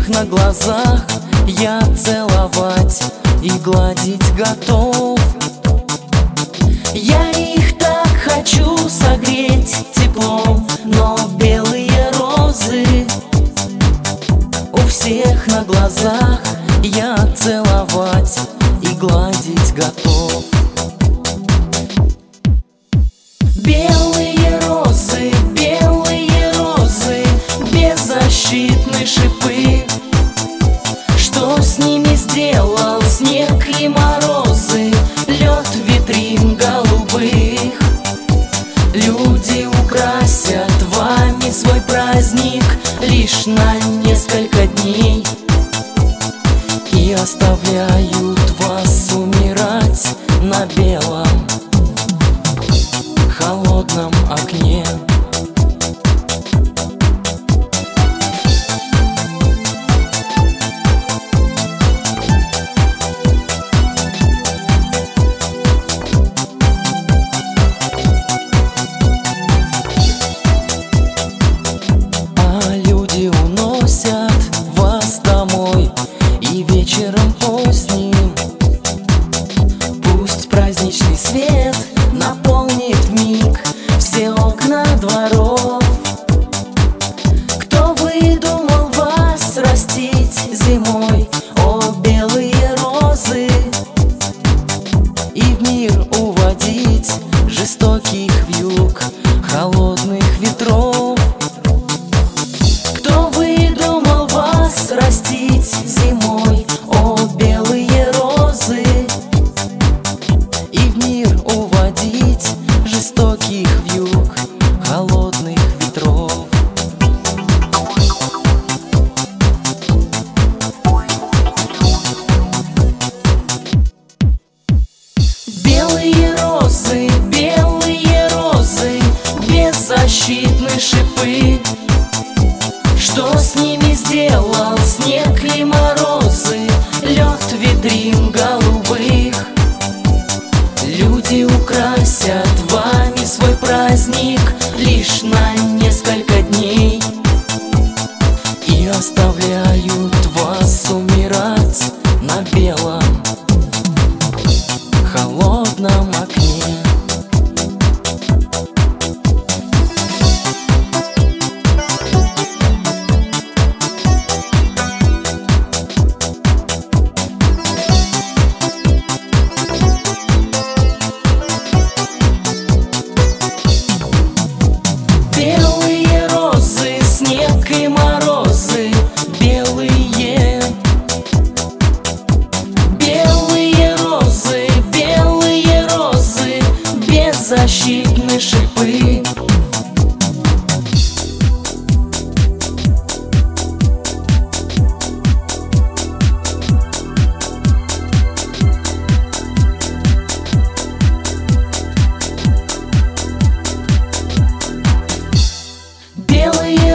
на глазах я целовать и гладить готов. Я их так хочу согреть теплом, но белые розы у всех на глазах я целовать и гладить готов. Белые розы, беззащитны шипы. Что с ними сделал снег и морозы, лед витрин голубых? Люди украсят вами свой праздник лишь на несколько дней и оставляют вас умирать на белом холодном окне. Вечером поздним пусть праздничный свет наполнит вмиг все окна дворов. Кто выдумал вас растить зимой, о белые розы, и в мир уводить жестоких вьюг холодных ветров? Кто выдумал вас растить зимой, о белые розы, и в мир уводить жестоких вьюг холодных ветров? Белые розы, беззащитны шипы. Что с ними сделал снег и морозы, лед витрин голубых? Люди украсят вами свой праздник лишь на несколько дней и оставляют вас умирать на белом холодном окне. Белые розы, снег и морозы, белые розы, беззащитны шипы. Белые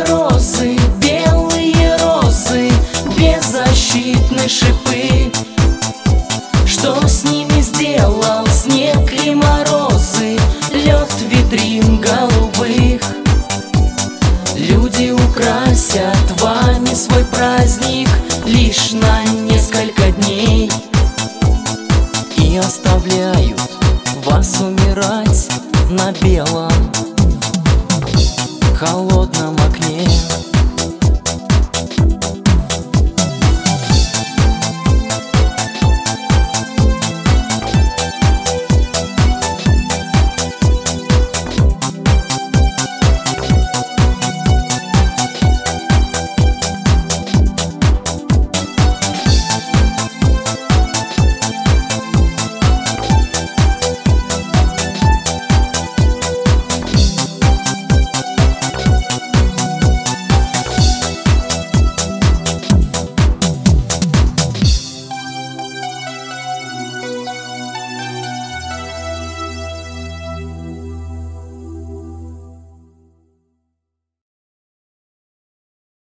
розы, беззащитны шипы. Что с ними сделал снег и морозы, лед витрин голубых? Люди украсят